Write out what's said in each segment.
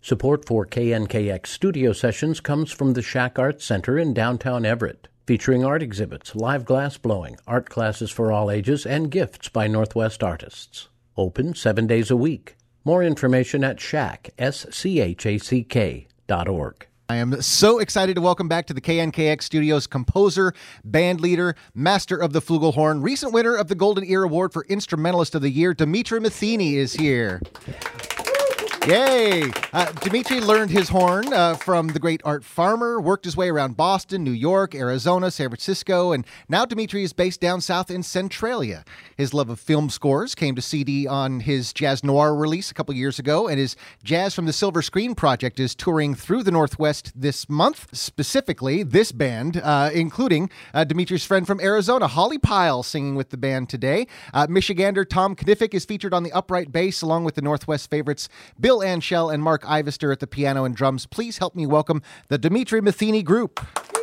Support for KNKX studio sessions comes from the Shack Arts Center in downtown Everett, featuring art exhibits, live glass blowing, art classes for all ages, and gifts by Northwest artists. Open 7 days a week. More information at shack, SCHACK.org. I am so excited to welcome back to the KNKX Studios composer, band leader, master of the flugelhorn, recent winner of the Golden Ear Award for Instrumentalist of the Year, Dimitri Matheny is here. Yay! Dimitri learned his horn from the great Art Farmer, worked his way around Boston, New York, Arizona, San Francisco, and now Dimitri is based down south in Centralia. His love of film scores came to CD on his Jazz Noir release a couple years ago, and his Jazz from the Silver Screen project is touring through the Northwest this month. Specifically, this band, including Dimitri's friend from Arizona, Holly Pyle, singing with the band today. Michigander Tom Kniffick is featured on the upright bass, along with the Northwest favorites Bill Anshell and Mark Ivester at the piano and drums. Please help me welcome the Dimitri Matheny Group.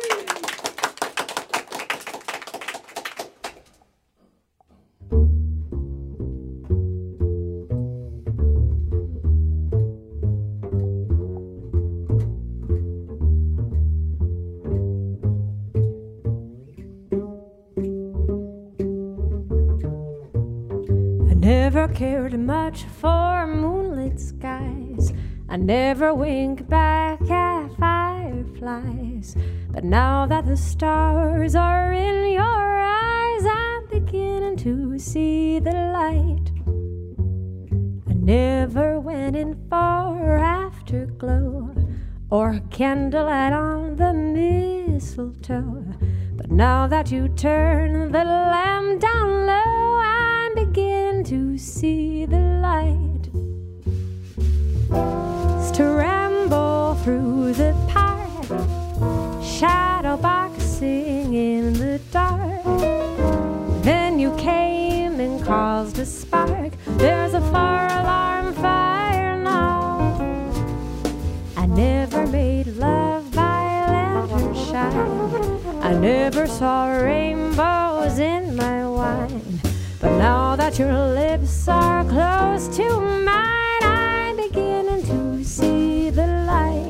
I never cared much for moonlit skies. I never wink back at fireflies. But now that the stars are in your eyes, I'm beginning to see the light. I never went in for afterglow or candlelight on the mistletoe. But now that you turn the lamp down low, I'm beginning to see the light. Scramble through the park, shadow boxing in the dark. Then you came and caused a spark. There's a fire alarm fire now. I never made love by lantern shine. I never saw rainbows in my wine. But now that your lips are close to mine, I'm beginning to see the light.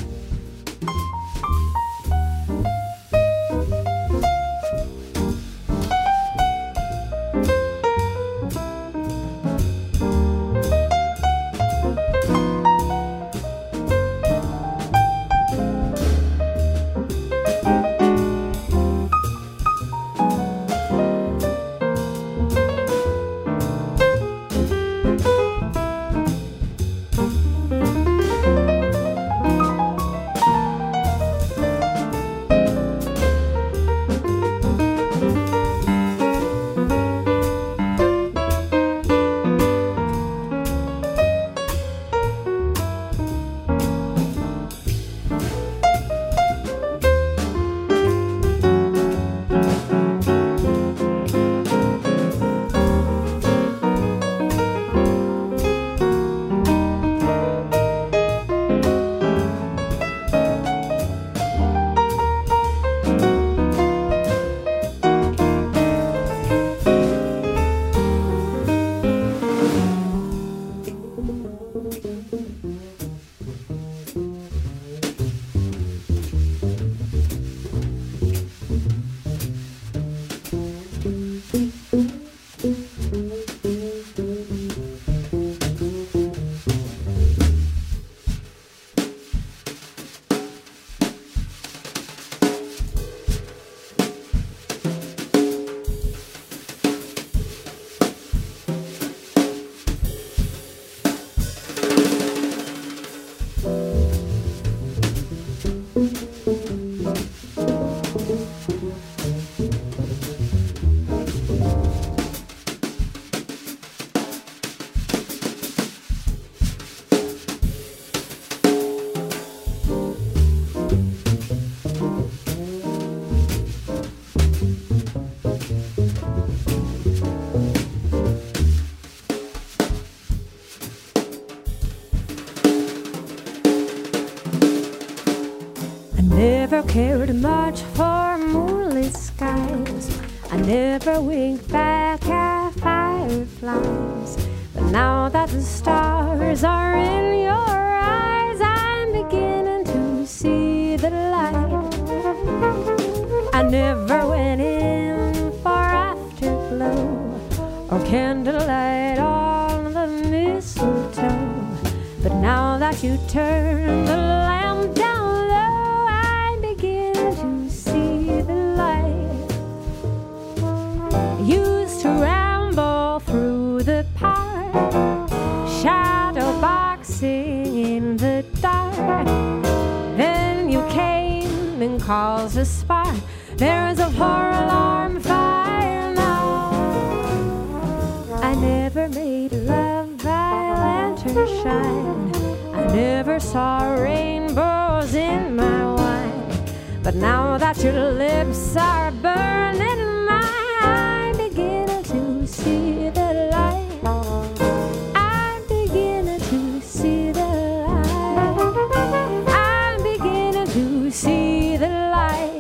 Never cared much for moonlit skies. I never winked back at fireflies. But now that the stars are in your eyes, candlelight on the mistletoe. But now that you turn the lamp down low, I begin to see the light. I used to ramble through the park, shadow boxing in the dark. Then you came and caused a spark. There's a 4-alarm fire now. I never made love by lantern shine. I never saw rainbows in my wine. But now that your lips are burning mine, I'm beginning to see the light. I'm beginning to see the light. I'm beginning to see the light.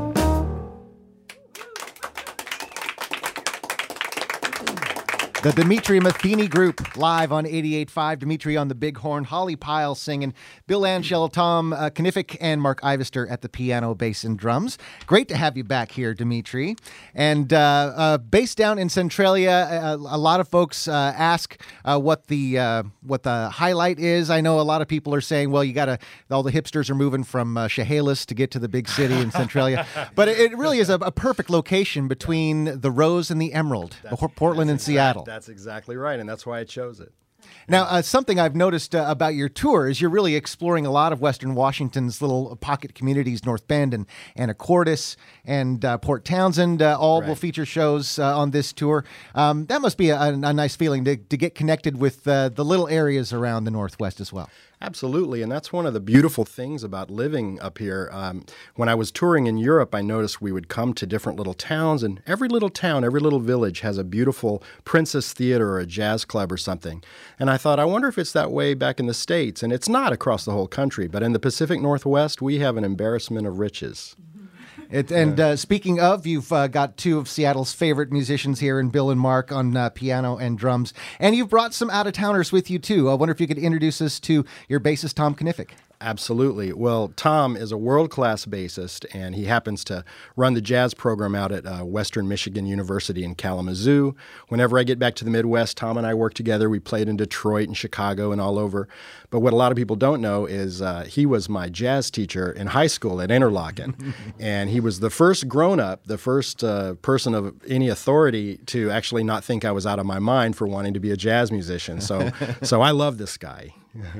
The Dimitri Matheny Group, live on 88.5. Dimitri on the big horn, Holly Pyle singing, Bill Anshel, Tom Knifick, and Mark Ivester at the piano, bass, and drums. Great to have you back here, Dimitri. And based down in Centralia, a lot of folks ask what the highlight is. I know a lot of people are saying, well, all the hipsters are moving from Chehalis to get to the big city in Centralia. But it really is a perfect location between the Rose and the Emerald, Portland and Seattle. That's exactly right, and that's why I chose it. Now, something I've noticed about your tour is you're really exploring a lot of Western Washington's little pocket communities, North Bend and Anacortes and Port Townsend. All will feature shows on this tour. That must be a nice feeling to get connected with the little areas around the Northwest as well. Absolutely, and that's one of the beautiful things about living up here. When I was touring in Europe, I noticed we would come to different little towns, and every little town, every little village has a beautiful Princess Theater or a jazz club or something. And I thought, I wonder if it's that way back in the States. And it's not across the whole country, but in the Pacific Northwest, we have an embarrassment of riches. Speaking of, you've got two of Seattle's favorite musicians here in Bill and Mark on piano and drums. And you've brought some out-of-towners with you, too. I wonder if you could introduce us to your bassist, Tom Knifick. Absolutely. Well, Tom is a world-class bassist, and he happens to run the jazz program out at Western Michigan University in Kalamazoo. Whenever I get back to the Midwest, Tom and I work together. We played in Detroit and Chicago and all over. But what a lot of people don't know is he was my jazz teacher in high school at Interlochen. And he was the first grown-up, the first person of any authority to actually not think I was out of my mind for wanting to be a jazz musician. So I love this guy.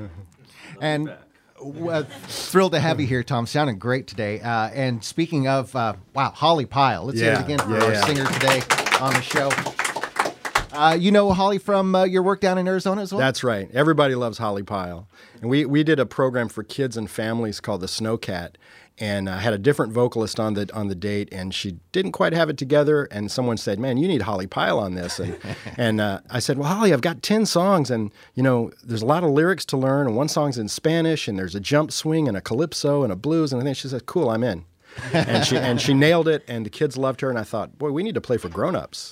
And thrilled to have you here, Tom. Sounding great today. And speaking of, Holly Pyle. Let's hear it again for our singer today on the show. You know Holly from your work down in Arizona as well? That's right. Everybody loves Holly Pyle. And we did a program for kids and families called the Snowcat. And I had a different vocalist on the date, and she didn't quite have it together. And someone said, "Man, you need Holly Pyle on this." And I said, "Well, Holly, I've got 10 songs, and there's a lot of lyrics to learn. And one song's in Spanish, and there's a jump swing and a calypso and a blues." And I think she said, "Cool, I'm in." And she nailed it, and the kids loved her. And I thought, boy, we need to play for grown-ups.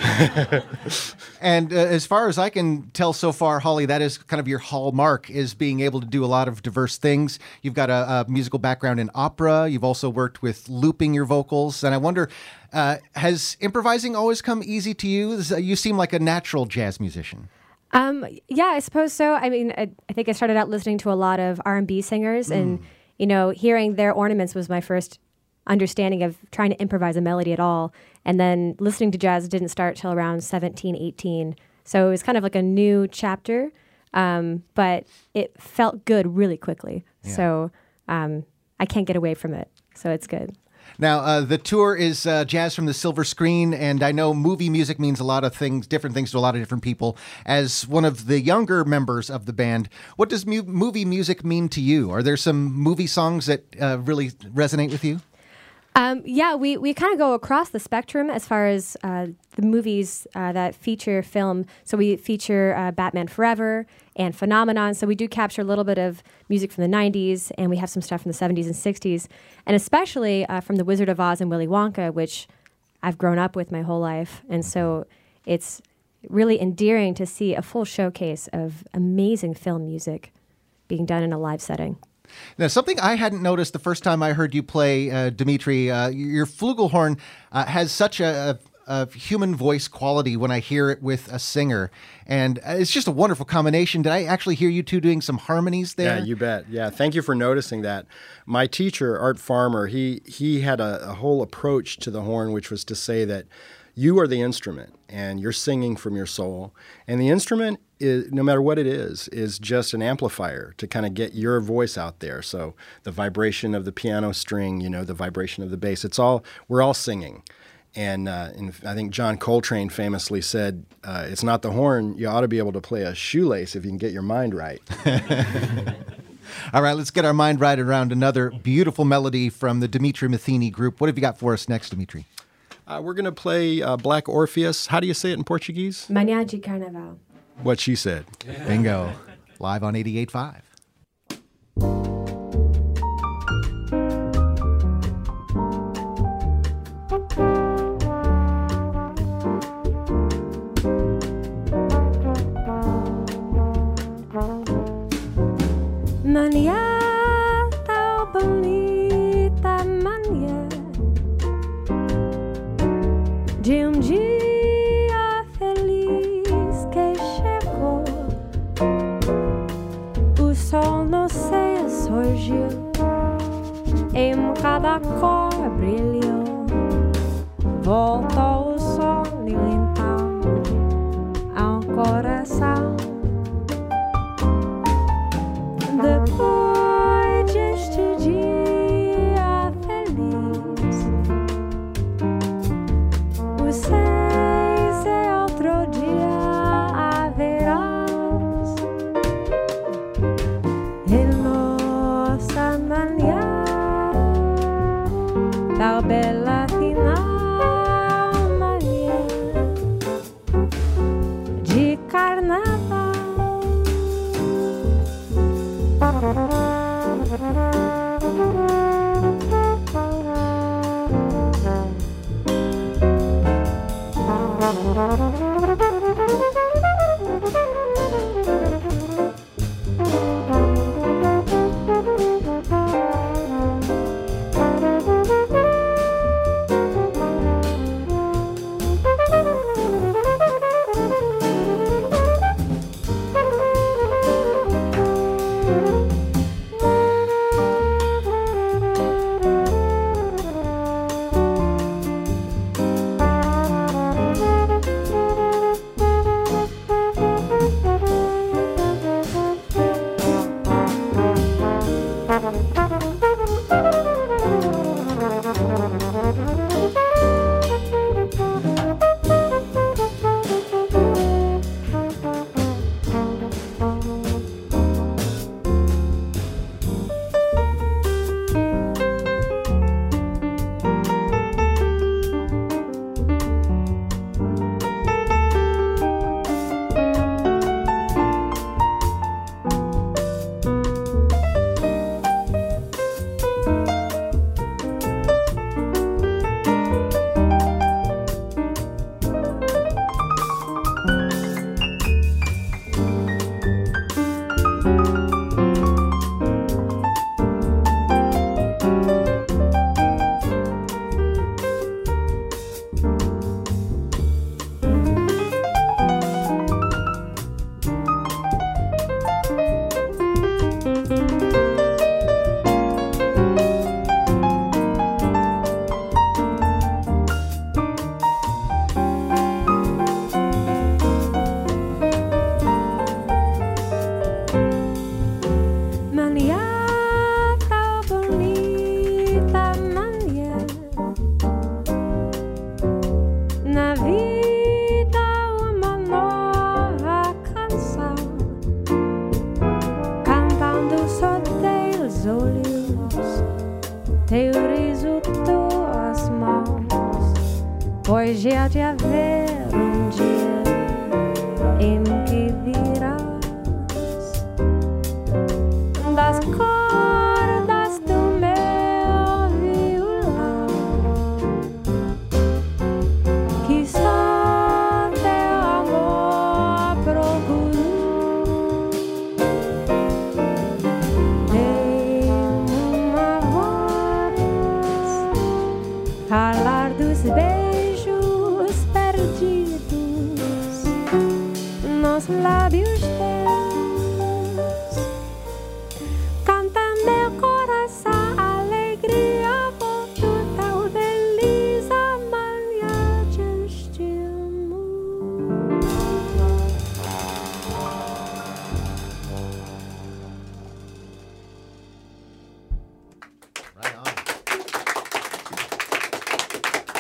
And as far as I can tell so far, Holly, that is kind of your hallmark, is being able to do a lot of diverse things. You've got a musical background in opera. You've also worked with looping your vocals. And I wonder, has improvising always come easy to you? You seem like a natural jazz musician. Yeah, I suppose so. I mean, I think I started out listening to a lot of R&B singers, and hearing their ornaments was my first understanding of trying to improvise a melody at all. And then listening to jazz didn't start till around 17, 18. So it was kind of like a new chapter, but it felt good really quickly. Yeah. So I can't get away from it. So it's good. Now, the tour is Jazz from the Silver Screen, and I know movie music means a lot of things, different things to a lot of different people. As one of the younger members of the band, what does movie music mean to you? Are there some movie songs that really resonate with you? Yeah, we kind of go across the spectrum as far as the movies that feature film. So we feature Batman Forever and Phenomenon. So we do capture a little bit of music from the 90s, and we have some stuff from the 70s and 60s, and especially from The Wizard of Oz and Willy Wonka, which I've grown up with my whole life. And so it's really endearing to see a full showcase of amazing film music being done in a live setting. Now, something I hadn't noticed the first time I heard you play, Dimitri, your flugelhorn has such a of human voice quality when I hear it with a singer. And it's just a wonderful combination. Did I actually hear you two doing some harmonies there? Yeah, you bet. Yeah, thank you for noticing that. My teacher, Art Farmer, he had a whole approach to the horn, which was to say that you are the instrument and you're singing from your soul. And the instrument, is, no matter what it is just an amplifier to kind of get your voice out there. So the vibration of the piano string, the vibration of the bass, we're all singing. And I think John Coltrane famously said, it's not the horn, you ought to be able to play a shoelace if you can get your mind right. All right, let's get our mind right around another beautiful melody from the Dimitri Matheny Group. What have you got for us next, Dimitri? We're going to play Black Orpheus. How do you say it in Portuguese? Manhã de Carnaval. What she said. Bingo. Live on 88.5. Manhã tão bonita, manhã de dia feliz que chegou. O sol no céu surgiu, em cada cor brilhou. Voltou o sonho então ao coração. Depois deste dia feliz, o 6 é outro dia haverás. Em nossa manhã tão bela final, manhã de carnaval. Pois já de haver dia em que virás das cordas do meu violão, que só teu amor procurou. Tem uma voz falar dos beijos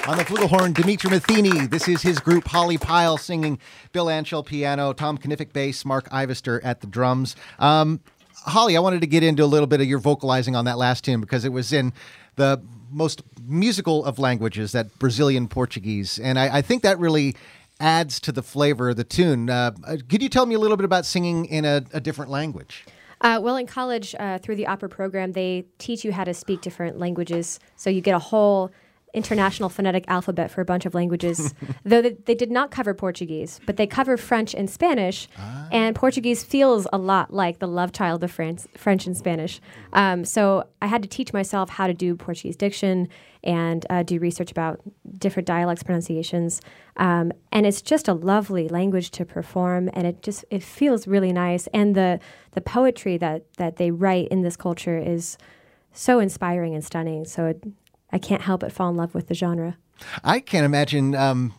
On the flugelhorn, Dimitri Matheny. This is his group, Holly Pyle, singing. Bill Anshel, piano. Tom Knifick, bass. Mark Ivester at the drums. Holly, I wanted to get into a little bit of your vocalizing on that last tune because it was in the most musical of languages, that Brazilian Portuguese. And I think that really adds to the flavor of the tune. Could you tell me a little bit about singing in a different language? Well, in college, through the opera program, they teach you how to speak different languages. So you get a whole international phonetic alphabet for a bunch of languages, though they did not cover Portuguese, but they cover French and Spanish, and Portuguese feels a lot like the love child of French and Spanish. So I had to teach myself how to do Portuguese diction and do research about different dialects, pronunciations, and it's just a lovely language to perform, and it feels really nice, and the poetry that they write in this culture is so inspiring and stunning, so I can't help but fall in love with the genre. I can't imagine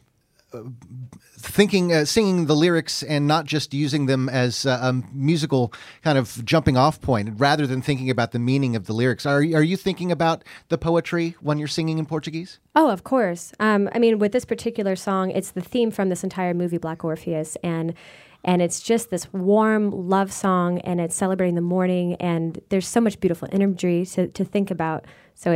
singing the lyrics and not just using them as a musical kind of jumping off point, rather than thinking about the meaning of the lyrics. Are you thinking about the poetry when you're singing in Portuguese? Oh, of course. I mean, with this particular song, it's the theme from this entire movie, Black Orpheus, and it's just this warm love song, and it's celebrating the morning, and there's so much beautiful imagery to think about. So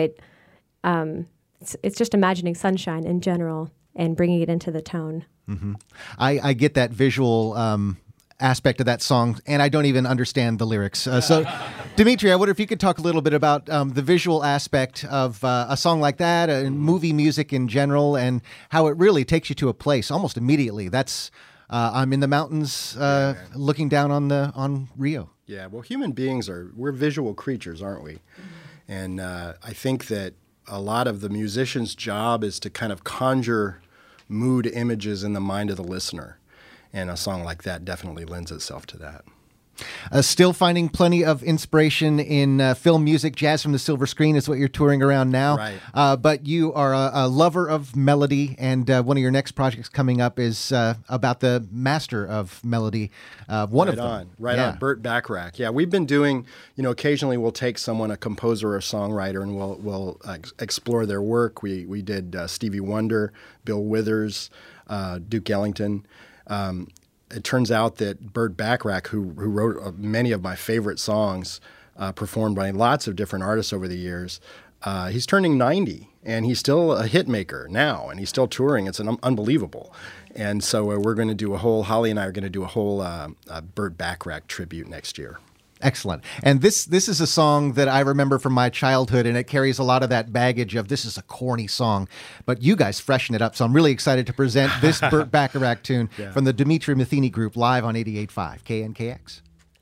it's just imagining sunshine in general and bringing it into the tone. Mm-hmm. I get that visual aspect of that song, and I don't even understand the lyrics. So, Dimitri, I wonder if you could talk a little bit about the visual aspect of a song like that, and movie music in general, and how it really takes you to a place almost immediately. That's I'm in the mountains looking down on Rio. Yeah, well, human beings we're visual creatures, aren't we? And I think that a lot of the musician's job is to kind of conjure mood images in the mind of the listener. And a song like that definitely lends itself to that. Still finding plenty of inspiration in film music. Jazz from the Silver Screen is what you're touring around now. Right. But you are a lover of melody, and one of your next projects coming up is about the master of melody. One of them. Right on. Burt Bacharach. Yeah, we've been doing, occasionally we'll take someone, a composer or a songwriter, and we'll explore their work. We did Stevie Wonder, Bill Withers, Duke Ellington. It turns out that Burt Bacharach, who wrote many of my favorite songs, performed by lots of different artists over the years, he's turning 90, and he's still a hit maker now, and he's still touring. It's unbelievable. And so Holly and I are going to do a whole Burt Bacharach tribute next year. Excellent. And this is a song that I remember from my childhood, and it carries a lot of that baggage of this is a corny song, but you guys freshen it up. So I'm really excited to present this Burt Bacharach tune from the Dimitri Matheny Group live on 88.5 KNKX.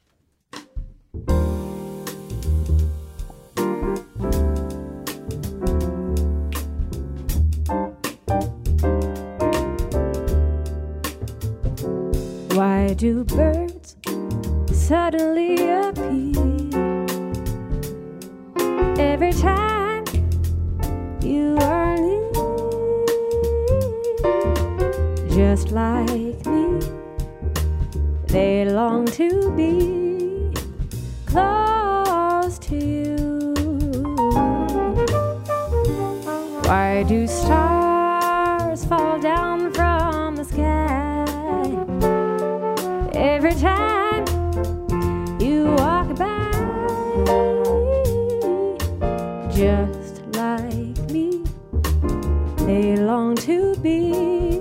Why do birds suddenly appear every time you are near? Just like me, they long to be close to you. Why do stars fall down from the sky every time you walk by? Just like me, they long to be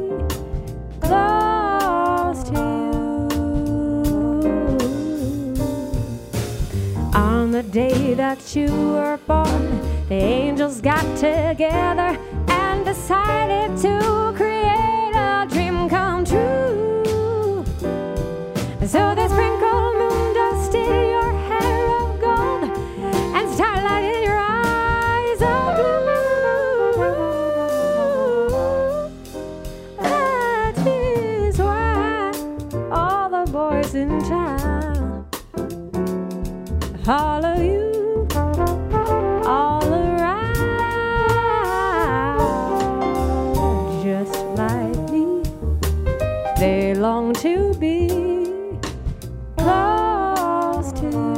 close to you. On the day that you were born, the angels got together and decided to create a dream come true. So they sprinkled moon dust in your hair of gold and starlight in your eyes of blue. That is why all the boys in town follow you all around. Just like me, they long to be close to you.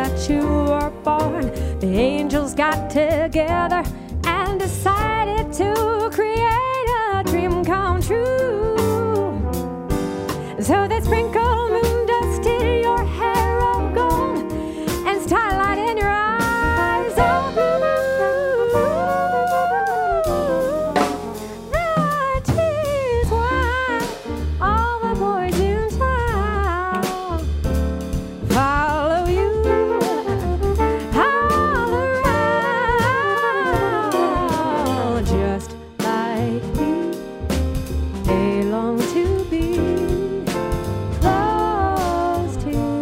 that you were born, the angels got together and decided to create a dream come true. So they sprinkle moon dust in your hair of gold and starlight in your eyes of blue. That is why all the boys in town follow you all around, just like me. They long to be close to you,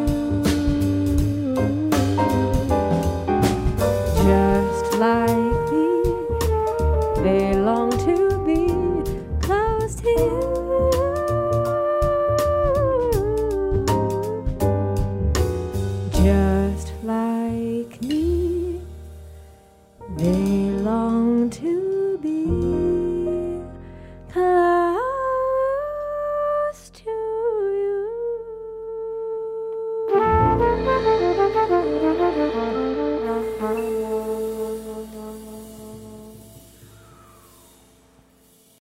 just like me. They